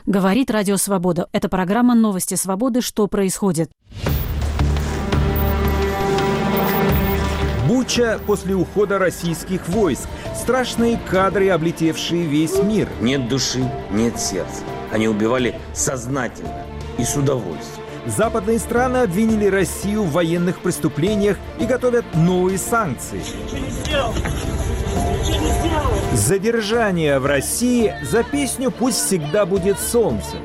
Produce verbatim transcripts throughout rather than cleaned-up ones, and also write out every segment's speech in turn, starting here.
Говорит Радио Свобода. Это программа «Новости свободы». Что происходит? Буча после ухода российских войск. Страшные кадры, облетевшие весь мир. Нет души, нет сердца. Они убивали сознательно и с удовольствием. Западные страны обвинили Россию в военных преступлениях и готовят новые санкции. Задержание в России за песню «Пусть всегда будет солнце».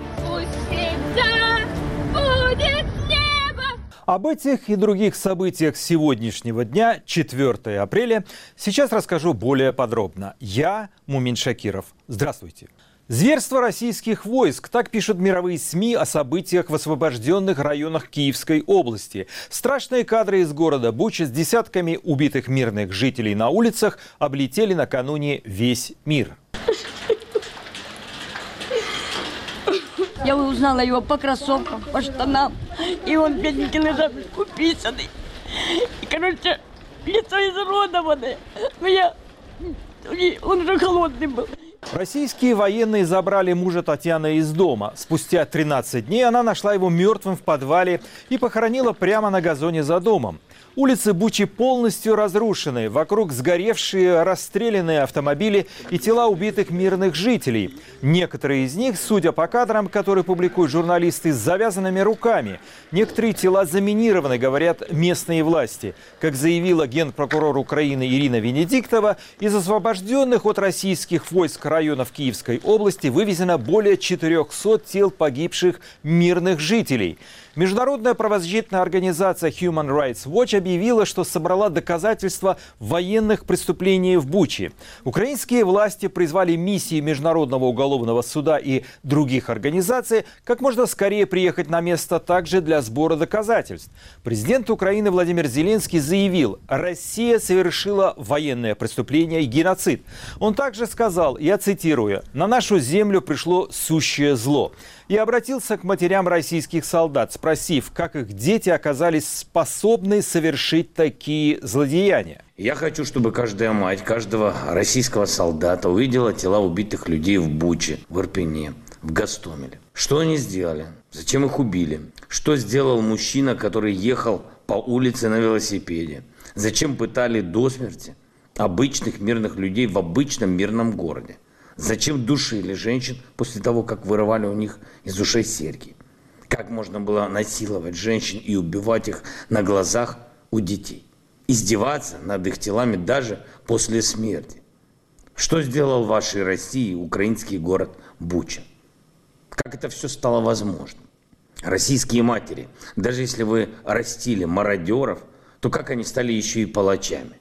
Об этих и других событиях сегодняшнего дня, четвёртого апреля, сейчас расскажу более подробно. Я Мумин Шакиров. Здравствуйте. Зверство российских войск. Так пишут мировые СМИ о событиях в освобожденных районах Киевской области. Страшные кадры из города Буча с десятками убитых мирных жителей на улицах облетели накануне весь мир. Я узнала его по кроссовкам, по штанам. И он, бедненький, лежал уписанный. И, короче, лицо изуродованное. Но я... Он уже холодный был. Российские военные забрали мужа Татьяны из дома. Спустя тринадцать дней она нашла его мертвым в подвале и похоронила прямо на газоне за домом. Улицы Бучи полностью разрушены. Вокруг сгоревшие, расстрелянные автомобили и тела убитых мирных жителей. Некоторые из них, судя по кадрам, которые публикуют журналисты, с завязанными руками. Некоторые тела заминированы, говорят местные власти. Как заявила генпрокурор Украины Ирина Венедиктова, из освобожденных от российских войск районов Киевской области вывезено более четырехсот тел погибших мирных жителей. Международная правозащитная организация Human Rights Watch объявила, что собрала доказательства военных преступлений в Буче. Украинские власти призвали миссии Международного уголовного суда и других организаций как можно скорее приехать на место также для сбора доказательств. Президент Украины Владимир Зеленский заявил, Россия совершила военное преступление и геноцид. Он также сказал, я цитирую, «На нашу землю пришло сущее зло». И обратился к матерям российских солдат, спросив, как их дети оказались способны совершить такие злодеяния. Я хочу, чтобы каждая мать, каждого российского солдата увидела тела убитых людей в Буче, в Ирпене, в Гостомеле. Что они сделали? Зачем их убили? Что сделал мужчина, который ехал по улице на велосипеде? Зачем пытали до смерти обычных мирных людей в обычном мирном городе? Зачем душили женщин после того, как вырывали у них из ушей серьги? Как можно было насиловать женщин и убивать их на глазах у детей? Издеваться над их телами даже после смерти? Что сделал в вашей России украинский город Буча? Как это все стало возможным? Российские матери, даже если вы растили мародеров, то как они стали еще и палачами?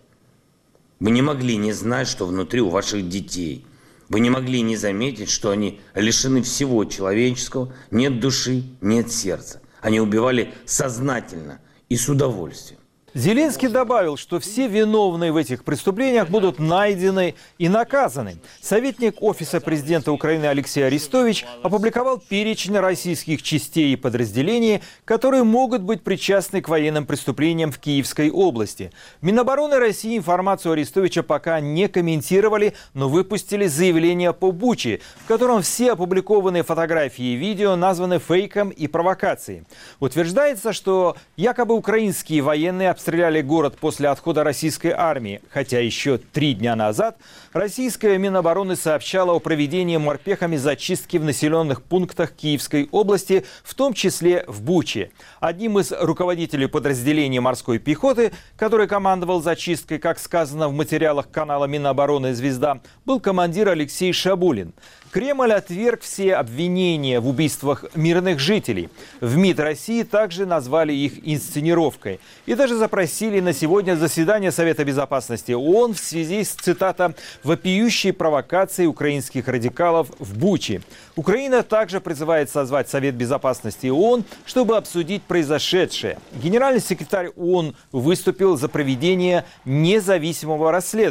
Вы не могли не знать, что внутри у ваших детей. Вы не могли не заметить, что они лишены всего человеческого, нет души, нет сердца. Они убивали сознательно и с удовольствием. Зеленский добавил, что все виновные в этих преступлениях будут найдены и наказаны. Советник Офиса президента Украины Алексей Арестович опубликовал перечень российских частей и подразделений, которые могут быть причастны к военным преступлениям в Киевской области. Минобороны России информацию Арестовича пока не комментировали, но выпустили заявление по Буче, в котором все опубликованные фотографии и видео названы фейком и провокацией. Утверждается, что якобы украинские военные обстреляли город после отхода российской армии, хотя еще три дня назад российская Минобороны сообщала о проведении морпехами зачистки в населенных пунктах Киевской области, в том числе в Буче. Одним из руководителей подразделения морской пехоты, который командовал зачисткой, как сказано в материалах канала Минобороны «Звезда», был командир Алексей Шабулин. Кремль отверг все обвинения в убийствах мирных жителей. В МИД России также назвали их инсценировкой. И даже запросили на сегодня заседание Совета Безопасности ООН в связи с, цитата, «вопиющей провокацией украинских радикалов в Буче». Украина также призывает созвать Совет Безопасности ООН, чтобы обсудить произошедшее. Генеральный секретарь ООН выступил за проведение независимого расследования.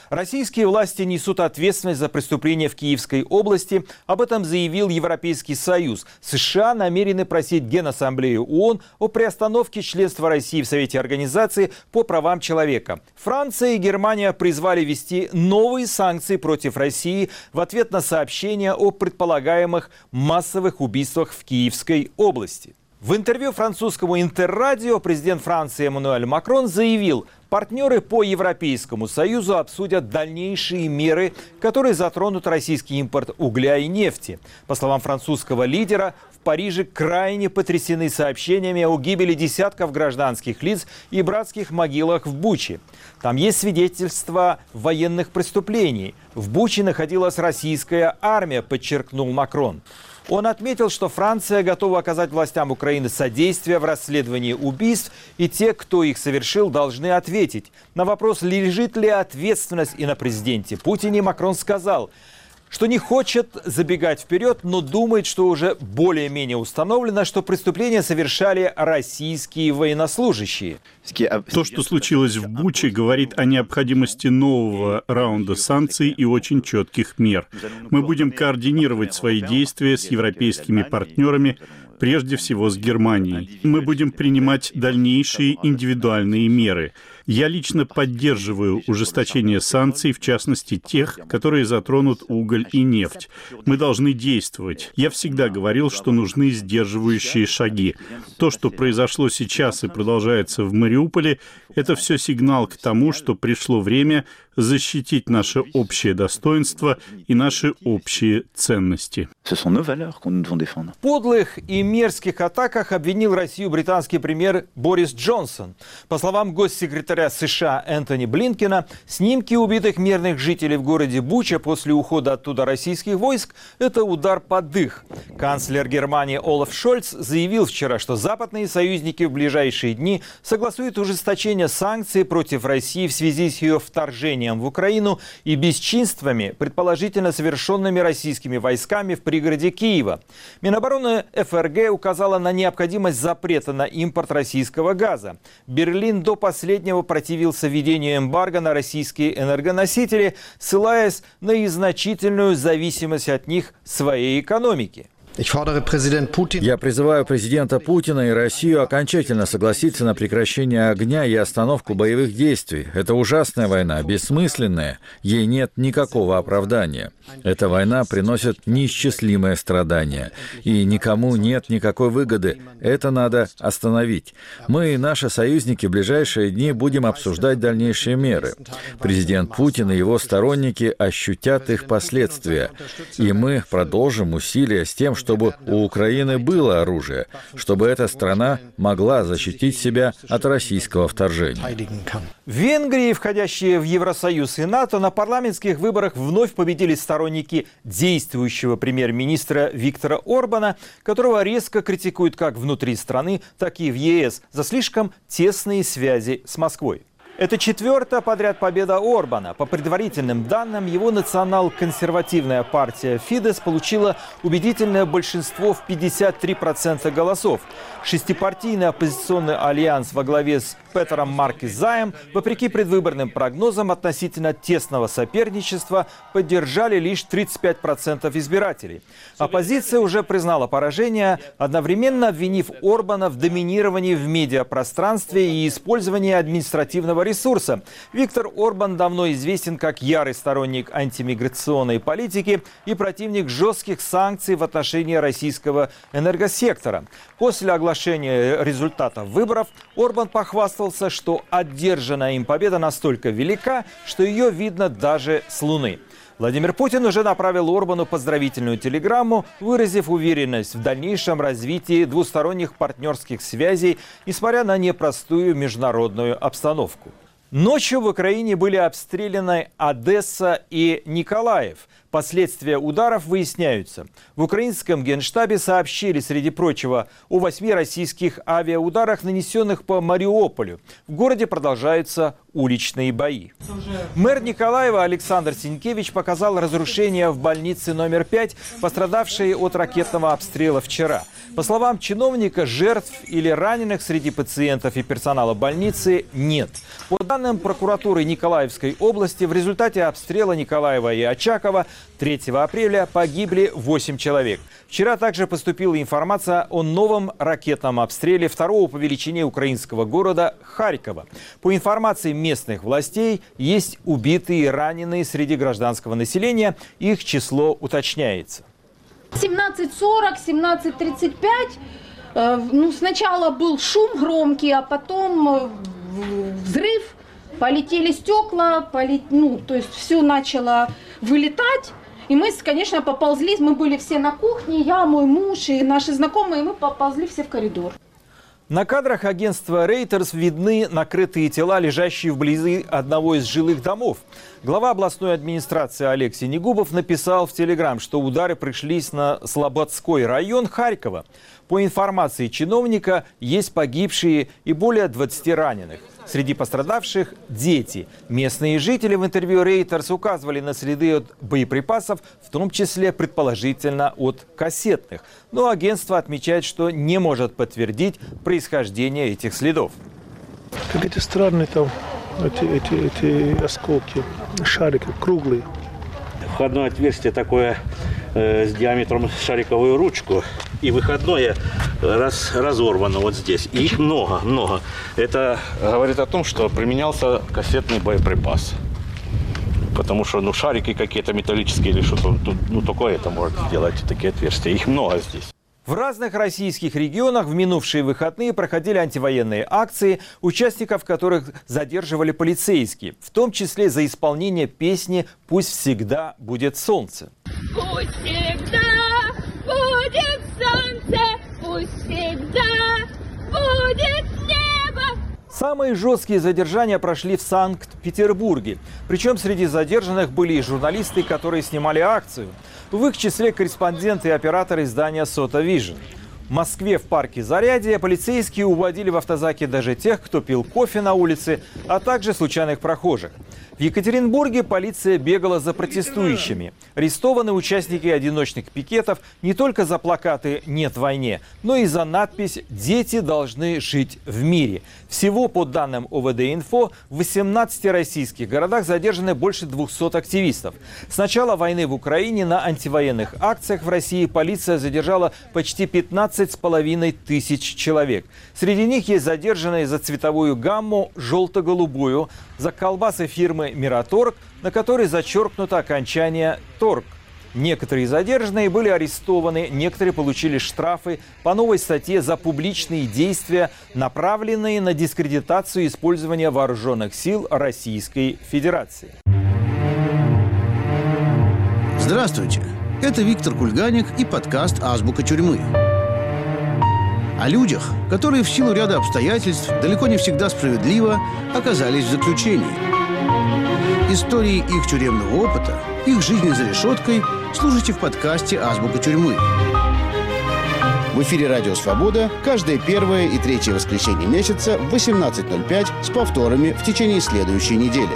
Российские власти несут ответственность за преступления в Киевской области. Об этом заявил Европейский Союз. США намерены просить Генассамблею ООН о приостановке членства России в Совете Организации по правам человека. Франция и Германия призвали ввести новые санкции против России в ответ на сообщения о предполагаемых массовых убийствах в Киевской области. В интервью французскому Интеррадио президент Франции Эммануэль Макрон заявил, партнеры по Европейскому Союзу обсудят дальнейшие меры, которые затронут российский импорт угля и нефти. По словам французского лидера, в Париже крайне потрясены сообщениями о гибели десятков гражданских лиц и братских могилах в Буче. Там есть свидетельства военных преступлений. В Буче находилась российская армия, подчеркнул Макрон. Он отметил, что Франция готова оказать властям Украины содействие в расследовании убийств, и те, кто их совершил, должны ответить. На вопрос, лежит ли ответственность и на президенте Путине, Макрон сказал, что не хочет забегать вперед, но думает, что уже более-менее установлено, что преступления совершали российские военнослужащие. То, что случилось в Буче, говорит о необходимости нового раунда санкций и очень четких мер. Мы будем координировать свои действия с европейскими партнерами, прежде всего с Германией. Мы будем принимать дальнейшие индивидуальные меры. Я лично поддерживаю ужесточение санкций, в частности тех, которые затронут уголь и нефть. Мы должны действовать. Я всегда говорил, что нужны сдерживающие шаги. То, что произошло сейчас и продолжается в Мариуполе, это все сигнал к тому, что пришло время защитить наше общее достоинство и наши общие ценности. В подлых и мерзких атаках обвинил Россию британский премьер Борис Джонсон. По словам госсекретаря США Энтони Блинкена, снимки убитых мирных жителей в городе Буча после ухода оттуда российских войск – это удар под дых. Канцлер Германии Олаф Шольц заявил вчера, что западные союзники в ближайшие дни согласуют ужесточение санкций против России в связи с ее вторжением в Украину и бесчинствами, предположительно совершенными российскими войсками в пригороде Киева. Минобороны ФРГ указала на необходимость запрета на импорт российского газа. Берлин до последнего противился введению эмбарго на российские энергоносители, ссылаясь на значительную зависимость от них своей экономики. Я призываю президента Путина и Россию окончательно согласиться на прекращение огня и остановку боевых действий. Это ужасная война, бессмысленная, ей нет никакого оправдания. Эта война приносит неисчислимые страдания, и никому нет никакой выгоды. Это надо остановить. Мы и наши союзники в ближайшие дни будем обсуждать дальнейшие меры. Президент Путин и его сторонники ощутят их последствия, и мы продолжим усилия с тем, чтобы чтобы у Украины было оружие, чтобы эта страна могла защитить себя от российского вторжения. В Венгрии, входящие в Евросоюз и НАТО, на парламентских выборах вновь победили сторонники действующего премьер-министра Виктора Орбана, которого резко критикуют как внутри страны, так и в ЕС за слишком тесные связи с Москвой. Это четвертая подряд победа Орбана. По предварительным данным, его национал-консервативная партия Фидес получила убедительное большинство в пятьдесят три процента голосов. Шестипартийный оппозиционный альянс во главе с Петером Маркизаем, вопреки предвыборным прогнозам относительно тесного соперничества, поддержали лишь тридцать пять процентов избирателей. Оппозиция уже признала поражение, одновременно обвинив Орбана в доминировании в медиапространстве и использовании административного ресурса. Виктор Орбан давно известен как ярый сторонник антимиграционной политики и противник жестких санкций в отношении российского энергосектора. После оглашения результатов выборов Орбан похвастался, что одержанная им победа настолько велика, что ее видно даже с Луны. Владимир Путин уже направил Орбану поздравительную телеграмму, выразив уверенность в дальнейшем развитии двусторонних партнерских связей, несмотря на непростую международную обстановку. Ночью в Украине были обстреляны Одесса и Николаев. Последствия ударов выясняются. В украинском генштабе сообщили, среди прочего, о восьми российских авиаударах, нанесенных по Мариуполю. В городе продолжаются уличные бои. Мэр Николаева Александр Синкевич показал разрушения в больнице номер пять, пострадавшие от ракетного обстрела вчера. По словам чиновника, жертв или раненых среди пациентов и персонала больницы нет. По данным прокуратуры Николаевской области, в результате обстрела Николаева и Очакова третьего апреля погибли восемь человек. Вчера также поступила информация о новом ракетном обстреле второго по величине украинского города Харькова. По информации местных властей, есть убитые и раненые среди гражданского населения. Их число уточняется. семнадцать сорок, семнадцать тридцать пять. Э, ну, сначала был шум громкий, а потом э, взрыв. Полетели стекла, полет... ну, то есть все начало вылетать. И мы, конечно, поползли, мы были все на кухне, я, мой муж и наши знакомые, мы поползли все в коридор. На кадрах агентства Reuters видны накрытые тела, лежащие вблизи одного из жилых домов. Глава областной администрации Олег Синегубов написал в Телеграм, что удары пришлись на Слободской район Харькова. По информации чиновника, есть погибшие и более двадцати раненых. Среди пострадавших – дети. Местные жители в интервью Reuters указывали на следы от боеприпасов, в том числе, предположительно, от кассетных. Но агентство отмечает, что не может подтвердить происхождение этих следов. Как эти странные там, эти, эти, эти осколки, шарики, круглые. Входное отверстие такое э, с диаметром шариковую ручку. И выходное раз, разорвано вот здесь. И их много, много. Это говорит о том, что применялся кассетный боеприпас. Потому что ну, шарики какие-то металлические или что-то, ну только это может сделать, такие отверстия. Их много здесь. В разных российских регионах в минувшие выходные проходили антивоенные акции, участников которых задерживали полицейские, в том числе за исполнение песни «Пусть всегда будет солнце». Пусть всегда будет солнце, пусть всегда будет небо. Самые жесткие задержания прошли в Санкт-Петербурге. Причем среди задержанных были и журналисты, которые снимали акцию. В их числе корреспонденты и операторы издания «Сота Вижн». В Москве в парке Зарядье полицейские уводили в автозаке даже тех, кто пил кофе на улице, а также случайных прохожих. В Екатеринбурге полиция бегала за протестующими. Арестованы участники одиночных пикетов не только за плакаты «Нет войне», но и за надпись «Дети должны жить в мире». Всего, по данным О В Д-Инфо, в восемнадцати российских городах задержаны больше двухсот активистов. С начала войны в Украине на антивоенных акциях в России полиция задержала почти пятнадцать с половиной тысяч человек. Среди них есть задержанные за цветовую гамму желто-голубую, за колбасы фирмы «Мираторг», на которой зачеркнуто окончание «торг». Некоторые задержанные были арестованы, некоторые получили штрафы по новой статье за публичные действия, направленные на дискредитацию использования вооруженных сил Российской Федерации. Здравствуйте! Это Виктор Кульганик и подкаст «Азбука тюрьмы». О людях, которые в силу ряда обстоятельств, далеко не всегда справедливо, оказались в заключении. Истории их тюремного опыта, их жизни за решеткой слушайте в подкасте «Азбука тюрьмы». В эфире «Радио Свобода» каждое первое и третье воскресенье месяца в восемнадцать ноль пять с повторами в течение следующей недели.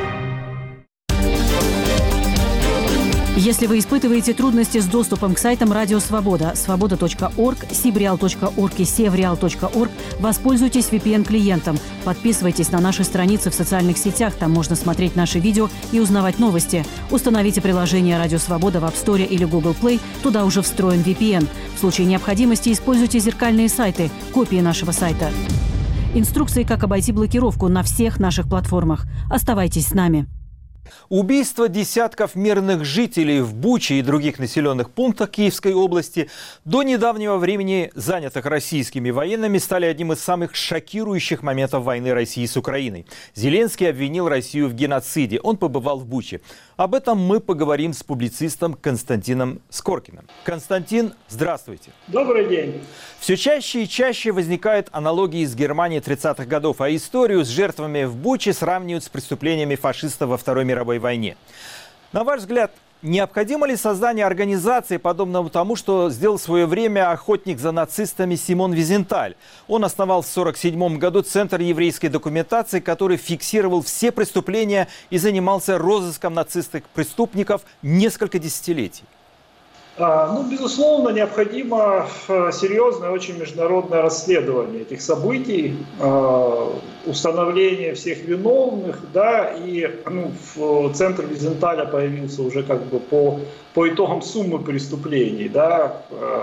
Если вы испытываете трудности с доступом к сайтам Радио Свобода, свобода точка орг, сибреал точка орг и севреал точка орг, воспользуйтесь ви пи эн-клиентом. Подписывайтесь на наши страницы в социальных сетях, там можно смотреть наши видео и узнавать новости. Установите приложение Радио Свобода в App Store или Google Play, туда уже встроен ви пи эн. В случае необходимости используйте зеркальные сайты, копии нашего сайта. Инструкции, как обойти блокировку на всех наших платформах. Оставайтесь с нами. Убийство десятков мирных жителей в Буче и других населенных пунктах Киевской области, до недавнего времени занятых российскими военными, стали одним из самых шокирующих моментов войны России с Украиной. Зеленский обвинил Россию в геноциде. Он побывал в Буче. Об этом мы поговорим с публицистом Константином Скоркиным. Константин, здравствуйте. Добрый день. Все чаще и чаще возникают аналогии с Германией тридцатых годов, а историю с жертвами в Буче сравнивают с преступлениями фашистов во Второй мировой войне. На ваш взгляд, Необходимо ли создание организации, подобного тому, что сделал в свое время охотник за нацистами Симон Визенталь? Он основал в сорок седьмом году Центр еврейской документации, который фиксировал все преступления и занимался розыском нацистских преступников несколько десятилетий. Ну, безусловно, необходимо серьезное очень международное расследование этих событий, установление всех виновных, да, и ну, в Центр Визенталя появился уже как бы по, по итогам суммы преступлений, да,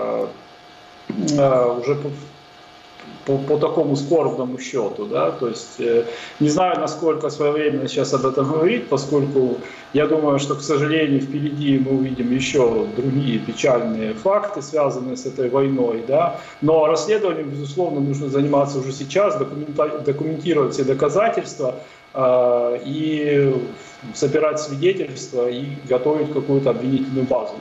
уже по, по, по такому скорбному счету, да, то есть не знаю, насколько своевременно сейчас об этом говорить, поскольку я думаю, что, к сожалению, впереди мы увидим еще другие печальные факты, связанные с этой войной, да, но расследованием, безусловно, нужно заниматься уже сейчас, документировать все доказательства э, и собирать свидетельства и готовить какую-то обвинительную базу.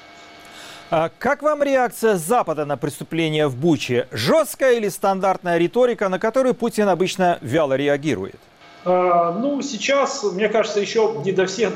А как вам реакция Запада на преступления в Буче? Жесткая или стандартная риторика, на которую Путин обычно вяло реагирует? Ну, сейчас, мне кажется, еще не до всех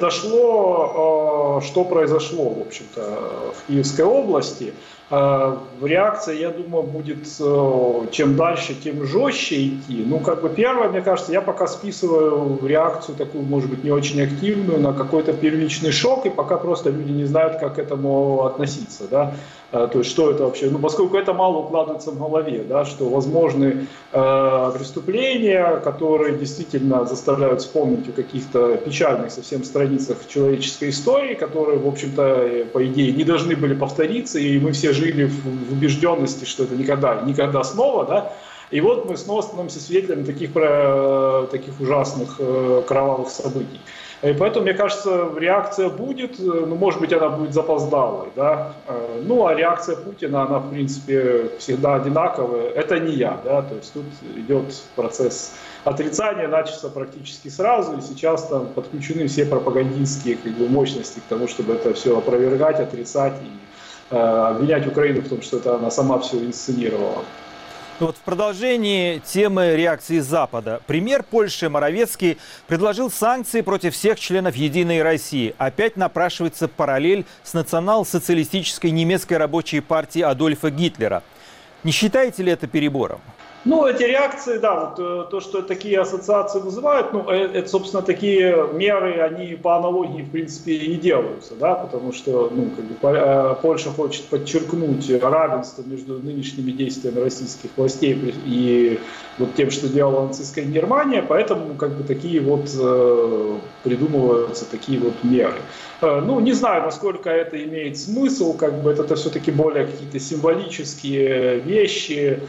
дошло, что произошло, в общем-то, в Киевской области. Реакция, я думаю, будет чем дальше, тем жестче идти. Ну, как бы первое, мне кажется, я пока списываю реакцию такую, может быть, не очень активную, на какой-то первичный шок, и пока просто люди не знают, как к этому относиться, да. То есть, что это вообще, ну, поскольку это мало укладывается в голове, да, что возможны э, преступления, которые действительно заставляют вспомнить о каких-то печальных совсем страницах человеческой истории, которые, в общем-то, по идее, не должны были повториться, и мы все жили в, в убежденности, что это никогда, никогда снова, да, и вот мы снова становимся свидетелями таких, таких ужасных э, кровавых событий. И поэтому, мне кажется, реакция будет, ну, может быть, она будет запоздалой, да. Ну, а реакция Путина, она, в принципе, всегда одинаковая. Это не я, да, то есть тут идет процесс отрицания, начался практически сразу, и сейчас там подключены все пропагандистские, как бы, мощности к тому, чтобы это все опровергать, отрицать и э, обвинять Украину в том, что это она сама все инсценировала. Вот в продолжении темы реакции Запада. Премьер Польши Моровецкий предложил санкции против всех членов «Единой России». Опять напрашивается параллель с национал-социалистической немецкой рабочей партией Адольфа Гитлера. Не считаете ли это перебором? Ну, эти реакции, да, вот то, что такие ассоциации вызывают, ну, это, собственно, такие меры, они по аналогии, в принципе, и делаются, да, потому что, ну, как бы, Польша хочет подчеркнуть равенство между нынешними действиями российских властей и вот тем, что делала нацистская Германия, поэтому, как бы, такие вот придумываются такие вот меры. Ну, не знаю, насколько это имеет смысл, как бы, это все-таки более какие-то символические вещи.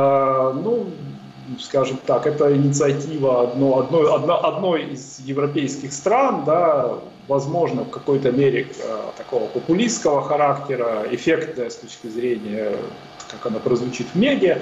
Ну, скажем так, это инициатива одно, одной, одно, одной из европейских стран, да, возможно, в какой-то мере такого популистского характера, эффектная с точки зрения, как она прозвучит в медиа,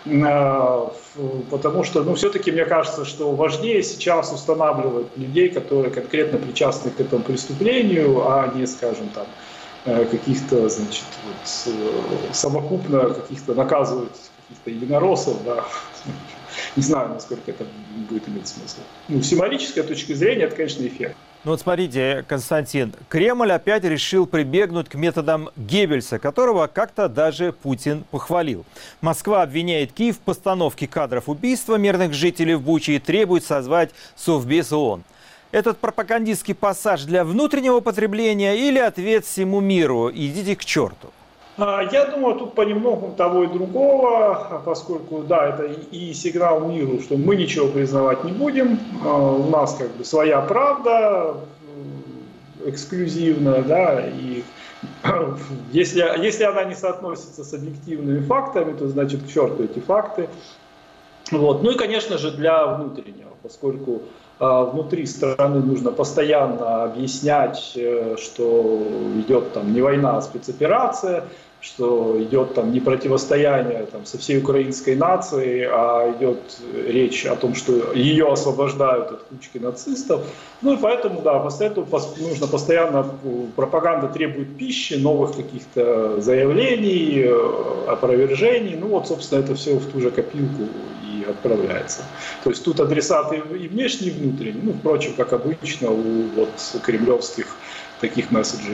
потому что, ну, все-таки мне кажется, что важнее сейчас устанавливать людей, которые конкретно причастны к этому преступлению, а не, скажем, там, каких-то, значит, вот, совокупно каких-то наказывать каких-то единороссов, да. Не знаю, насколько это будет иметь смысл. Ну, с символической точки зрения, это, конечно, эффект. Ну вот смотрите, Константин, Кремль опять решил прибегнуть к методам Геббельса, которого как-то даже Путин похвалил. Москва обвиняет Киев в постановке кадров убийства мирных жителей в Буче и требует созвать Совбез ООН. Этот пропагандистский пассаж для внутреннего потребления или ответ всему миру? Идите к черту. Я думаю, тут понемногу того и другого, поскольку, да, это и сигнал миру, что мы ничего признавать не будем, у нас как бы своя правда эксклюзивная, да, и если, если она не соотносится с объективными фактами, то значит к черту эти факты. Вот. Ну и, конечно же, для внутреннего, поскольку внутри страны нужно постоянно объяснять, что идет там не война, а спецоперация, что идет там не противостояние там со всей украинской нацией, а идет речь о том, что ее освобождают от кучки нацистов. Ну и поэтому, да, постоянно, нужно постоянно, пропаганда требует пищи, новых каких-то заявлений, опровержений. Ну вот, собственно, это все в ту же копилку и отправляется. То есть тут адресаты и внешние, и внутренние. Ну, впрочем, как обычно, у вот кремлевских таких месседжей.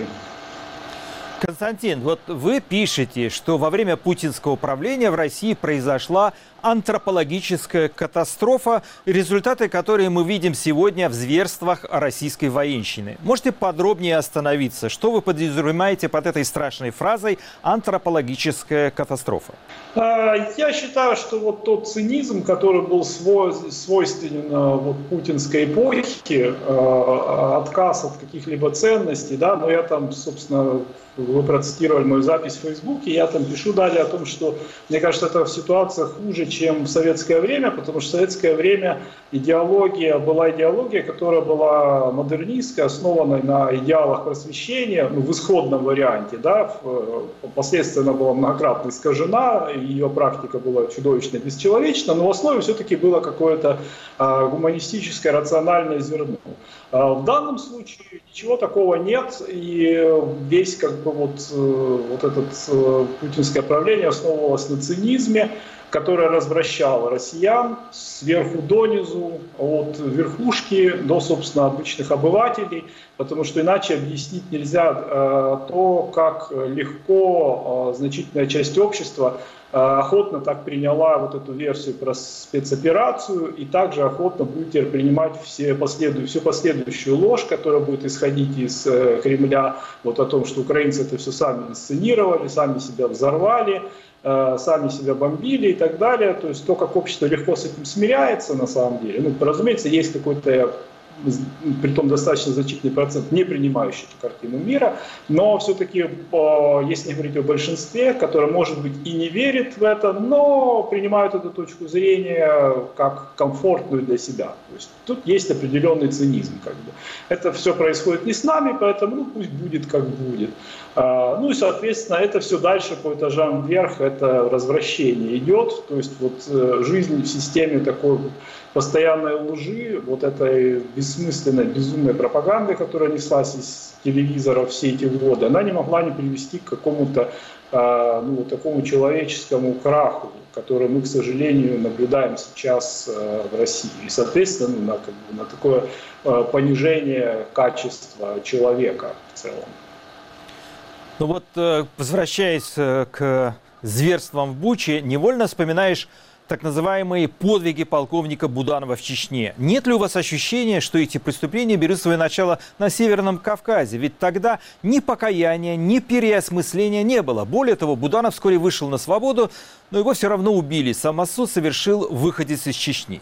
Константин, вот вы пишете, что во время путинского правления в России произошла антропологическая катастрофа, результаты которой мы видим сегодня в зверствах российской военщины. Можете подробнее остановиться? Что вы подразумеваете под этой страшной фразой «антропологическая катастрофа»? Я считаю, что вот тот цинизм, который был свой, свойственен вот путинской эпохе, отказ от каких-либо ценностей, да, но я там, собственно, вы процитировали мою запись в Фейсбуке, я там пишу далее о том, что, мне кажется, эта ситуация хуже, чем в советское время, потому что в советское время идеология была идеология, которая была модернистской, основанной на идеалах просвещения, ну, в исходном варианте, да, впоследствии она была многократно искажена, ее практика была чудовищно бесчеловечна, но в основе все-таки было какое-то а, гуманистическое, рациональное зерно. А, в данном случае ничего такого нет, и весь как бы вот, вот это путинское правление основывалось на цинизме, которое развращало россиян сверху донизу, от верхушки до, собственно, обычных обывателей, потому что иначе объяснить нельзя э, то, как легко э, значительная часть общества э, охотно так приняла вот эту версию про спецоперацию и также охотно будет теперь принимать все последующие, всю последующую ложь, которая будет исходить из э, Кремля, вот о том, что украинцы это все сами инсценировали, сами себя взорвали, сами себя бомбили и так далее. То есть то, как общество легко с этим смиряется на самом деле. Ну, разумеется, есть какой-то, притом достаточно значительный процент, не принимающий эту картину мира, но все-таки, если говорить о большинстве, которое, может быть, и не верит в это, но принимают эту точку зрения как комфортную для себя. То есть тут есть определенный цинизм. Как бы. Это все происходит не с нами, поэтому ну, пусть будет, как будет. Ну и, соответственно, это все дальше по этажам вверх, это развращение идет. То есть вот жизнь в системе такой постоянной лжи, вот этой бессмысленной, безумной пропаганды, которая неслась из телевизора все эти годы, она не могла не привести к какому-то ну, такому человеческому краху, который мы, к сожалению, наблюдаем сейчас в России. И, соответственно, ну, на, как бы, на такое понижение качества человека в целом. Ну вот, возвращаясь к зверствам в Буче, невольно вспоминаешь так называемые подвиги полковника Буданова в Чечне. Нет ли у вас ощущения, что эти преступления берут свое начало на Северном Кавказе? Ведь тогда ни покаяния, ни переосмысления не было. Более того, Буданов вскоре вышел на свободу, но его все равно убили. Самосуд совершил выходец из Чечни.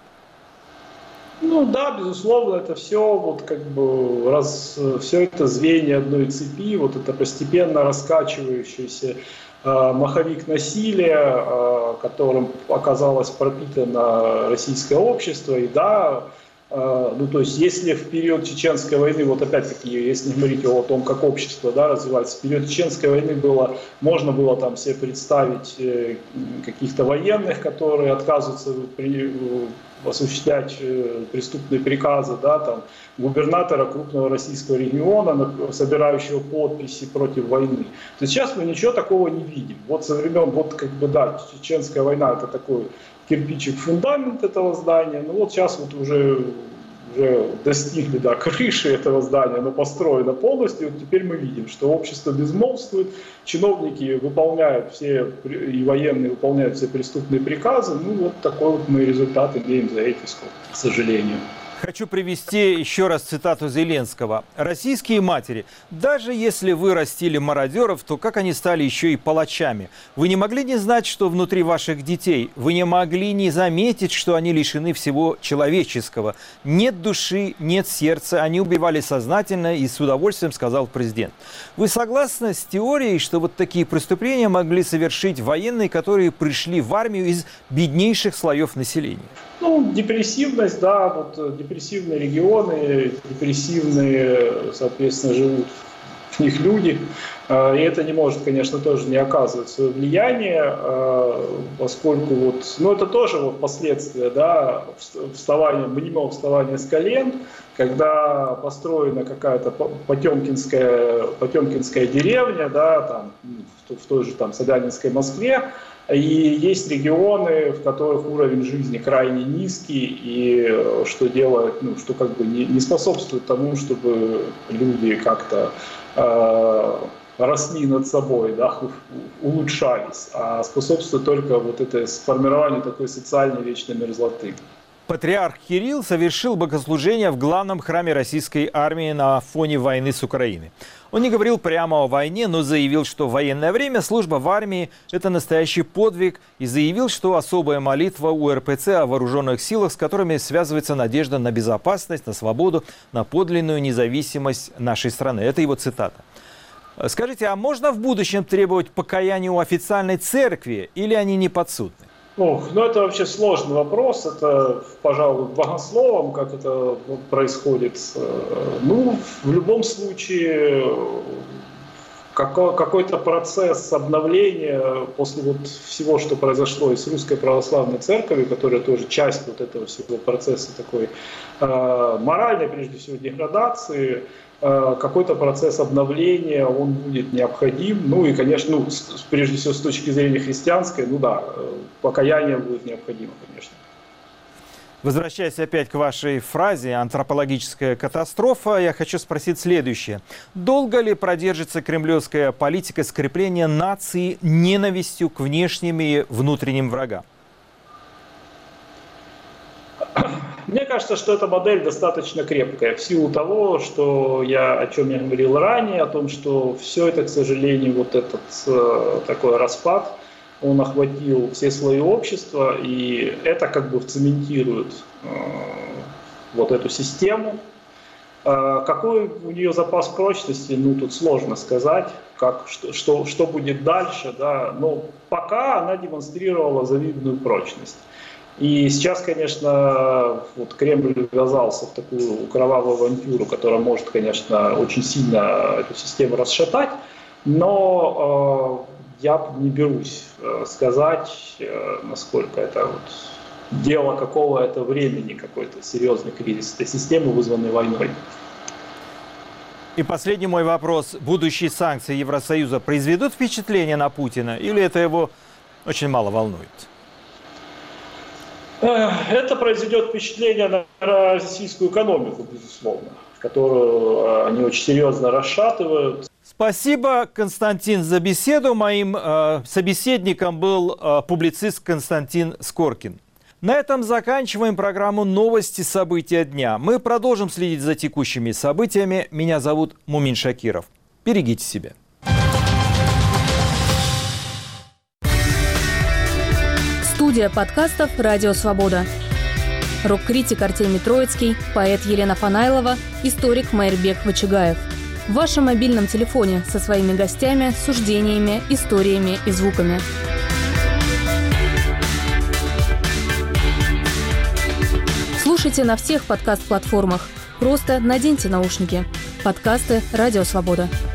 Ну да, безусловно, это все вот как бы раз все это звенья одной цепи, вот это постепенно раскачивающийся э, маховик насилия, э, которым оказалось пропитано российское общество, и да, э, ну то есть если в период Чеченской войны, вот опять-таки, если говорить о том, как общество да, развивается, в период Чеченской войны было, можно было там себе представить э, каких-то военных, которые отказываются при осуществлять преступные приказы, да, там, губернатора крупного российского региона, собирающего подписи против войны. То сейчас мы ничего такого не видим. Вот со времен, вот как бы, да, Чеченская война, это такой кирпичик, фундамент этого здания, но вот сейчас вот уже, уже достигли, да, крыши этого здания, оно построено полностью, вот теперь мы видим, что общество безмолвствует, чиновники выполняют все, и военные выполняют все преступные приказы, ну вот такой вот мы результат имеем за эти сколько, к сожалению. Хочу привести еще раз цитату Зеленского. «Российские матери, даже если вы растили мародеров, то как они стали еще и палачами? Вы не могли не знать, что внутри ваших детей? Вы не могли не заметить, что они лишены всего человеческого? Нет души, нет сердца, они убивали сознательно и с удовольствием», сказал президент. Вы согласны с теорией, что вот такие преступления могли совершить военные, которые пришли в армию из беднейших слоев населения? Ну, депрессивность, да, вот депрессивные регионы, депрессивные, соответственно, живут в них люди. И это не может, конечно, тоже не оказывать свое влияние, поскольку вот, ну, это тоже вот последствия, да, вставания, мнимого вставания с колен, когда построена какая-то потемкинская, потемкинская деревня, да, там, в той же там Собянинской Москве, И есть регионы, в которых уровень жизни крайне низкий, и что делает, ну, что как бы не, не способствует тому, чтобы люди как-то э, росли над собой, да, улучшались, а способствует только вот это сформированию такой социальной вечной мерзлоты. Патриарх Кирилл совершил богослужение в главном храме российской армии на фоне войны с Украиной. Он не говорил прямо о войне, но заявил, что в военное время служба в армии – это настоящий подвиг, и заявил, что особая молитва у эр пэ цэ о вооруженных силах, с которыми связывается надежда на безопасность, на свободу, на подлинную независимость нашей страны. Это его цитата. Скажите, а можно в будущем требовать покаяния у официальной церкви, или они не подсудны? Ох, ну это вообще сложный вопрос, это, пожалуй, богословом, как это происходит. Ну, в любом случае, какой-то процесс обновления после вот всего, что произошло и с Русской Православной Церковью, которая тоже часть вот этого всего процесса такой моральной, прежде всего, деградации, какой-то процесс обновления, он будет необходим. Ну и, конечно, ну, прежде всего с точки зрения христианской, ну да, покаяние будет необходимо, конечно. Возвращаясь опять к вашей фразе «антропологическая катастрофа», я хочу спросить следующее. Долго ли продержится кремлевская политика скрепления нации ненавистью к внешним и внутренним врагам? Мне кажется, что эта модель достаточно крепкая в силу того, что я, о чем я говорил ранее, о том, что все это, к сожалению, вот этот э, такой распад, он охватил все слои общества, и это как бы вцементирует э, вот эту систему. Э, какой у нее запас прочности, ну тут сложно сказать, как, что, что, что будет дальше, да, но пока она демонстрировала завидную прочность. И сейчас, конечно, вот Кремль ввязался в такую кровавую авантюру, которая может, конечно, очень сильно эту систему расшатать, но э, я не берусь э, сказать, э, насколько это вот дело какого-то времени, какой-то серьезный кризис этой системы, вызванный войной. И последний мой вопрос. Будущие санкции Евросоюза произведут впечатление на Путина или это его очень мало волнует? Это произведет впечатление на российскую экономику, безусловно, которую они очень серьезно расшатывают. Спасибо, Константин, за беседу. Моим э, собеседником был э, публицист Константин Скоркин. На этом заканчиваем программу «Новости. События дня». Мы продолжим следить за текущими событиями. Меня зовут Мумин Шакиров. Берегите себя. Студия подкастов «Радио Свобода». Рок-критик Артемий Троицкий, поэт Елена Фанайлова, историк Майрбек Вачигаев. В вашем мобильном телефоне со своими гостями, суждениями, историями и звуками. Слушайте на всех подкаст-платформах. Просто наденьте наушники. Подкасты «Радио Свобода».